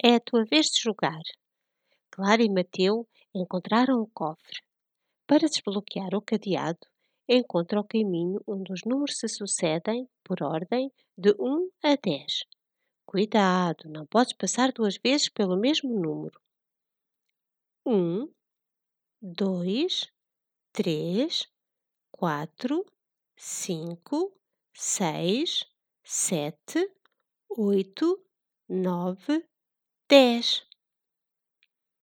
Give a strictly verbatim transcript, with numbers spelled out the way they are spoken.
É a tua vez de jogar. Clara e Mateu encontraram o cofre. Para desbloquear o cadeado, encontra o caminho onde os números se sucedem por ordem de um a dez. Cuidado, não podes passar duas vezes pelo mesmo número. um, dois, três, quatro, cinco, seis, sete, oito, nove, dez.